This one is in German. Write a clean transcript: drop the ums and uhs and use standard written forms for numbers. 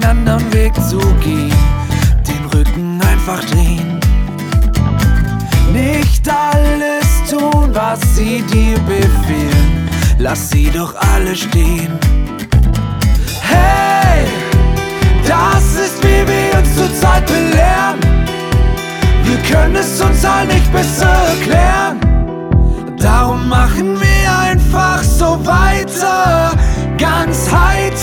anderen Weg zu gehen, den Rücken einfach drehen. Nicht alles tun, was sie dir befehlen, lass sie doch alle stehen. Hey, das ist wie wir uns zur Zeit belehren. Wir können es uns halt nicht besser erklären. Darum machen wir einfach so weiter, ganz heiter.